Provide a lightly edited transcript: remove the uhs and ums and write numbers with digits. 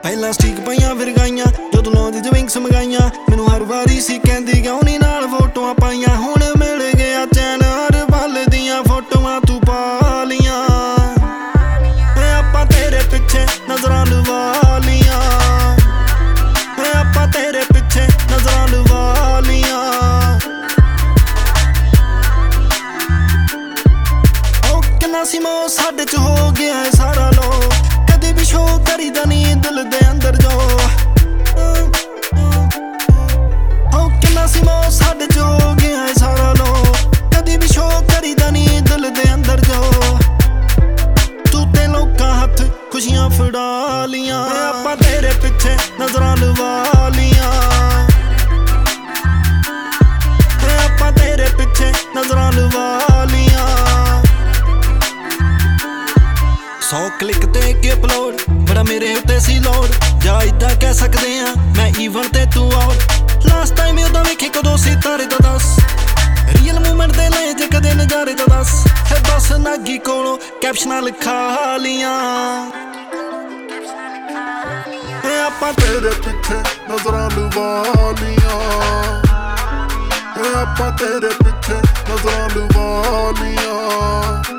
ਪਹਿਲਾਂ ਸਟੀਕ ਪਈਆਂ ਫਿਰ ਗਾਈਆਂ ਜਦੋਂ ਲਾਉਂਦੀ ਜਵਿੰਗਸ ਮੰਗਾਈਆਂ ਮੈਨੂੰ ਹਰ ਵਾਰੀ ਸੀ ਕਹਿੰਦੀ ਕਿਉਂ ਨੀ ਨਾਲ ਫੋਟੋਆਂ ਪਾਈਆਂ ਹੁਣ ਮਿਲ ਗਿਆ ਚੈਨ ਹਰ ਪਲ ਦੀਆਂ ਫੋਟੋਆਂ ਤੂੰ ਪਾ ਲੀਆਂ ਆਪਾਂ ਤੇਰੇ ਪਿੱਛੇ ਨਜ਼ਰਾਂ ਲਵਾ ਲੀਆਂ ਆਪਾਂ ਤੇਰੇ ਪਿੱਛੇ ਨਜ਼ਰਾਂ ਲਵਾ ਲੀਆਂ ਉਹ ਕਿੰਨਾ ਸੀ ਮੋ ਸਾਡੇ ਚ ਹੋ ਗਿਆ ਏ ਸਾਰਾ ਲੋ ਕਦੇ ਵੀ ਸ਼ੋ ਕਰੀਦਾ ਨੀ ਦਿਲ ਦੇ ਅੰਦਰ ਜੋ ਉਹ ਕਿੰਨਾ ਸੀ ਮੋ ਸਾਡੇ ਚ ਹੋ ਗਿਆ ਏ ਸਾਰਾ ਲੋ ਕਦੇ ਵੀ ਸ਼ੋ ਕਰੀਦਾ ਨੀ ਦਿਲ ਦੇ ਅੰਦਰ ਜੋ ਤੂੰ ਤੇ ਲੋਕਾਂ ਹੱਥ ਖੁਸ਼ੀਆਂ ਫੜਾ ਲੀਆਂ ਆਪਾਂ ਤੇਰੇ ਪਿੱਛੇ ਨਜ਼ਰਾਂ ਲਵਾ ਲੀਆਂ ਆਪਾਂ ਤੇਰੇ ਪਿੱਛੇ ਨਜ਼ਰਾਂ ਲਵਾ ਲੀਆਂ 100 ਕਲਿੱਕ ਤੇ ਕੇ ਅਪਲੋਡ ਬੜਾ ਮੇਰੇ ਉੱਤੇ ਸੀ ਲੋਡ ਜਾਂ ਇਦਾਂ ਕਹਿ ਸਕਦੇ ਆ ਮੈਂ ਈਵਨ ਤੇ ਤੂੰ ਆਊਟ ਲਾਸਟ ਟਾਈਮ ਉਦੋਂ ਵੇਖੀ ਕਦੋਂ ਸੀ ਤਾਰੇ ਦਾ ਦੱਸ ਰੀਅਲ ਮੂਮੈਂਟ ਦੇ ਲੈ ਜੇ ਕਦੇ ਨਜ਼ਾਰੇ ਦਾ ਦੱਸ ਹੈ ਬਸ ਨਾਗੀ ਕੋਲੋਂ ਕੈਪਸ਼ਨਾਂ ਲਿਖਾ ਲੀਆਂ ਆਪਾਂ ਤੇਰੇ ਪਿੱਛੇ ਨਜ਼ਰਾਂ ਲਵਾ ਲੀਆਂ ਆਪਾਂ ਤੇਰੇ ਪਿੱਛੇ ਨਜ਼ਰਾਂ ਲਵਾ ਲੀਆਂ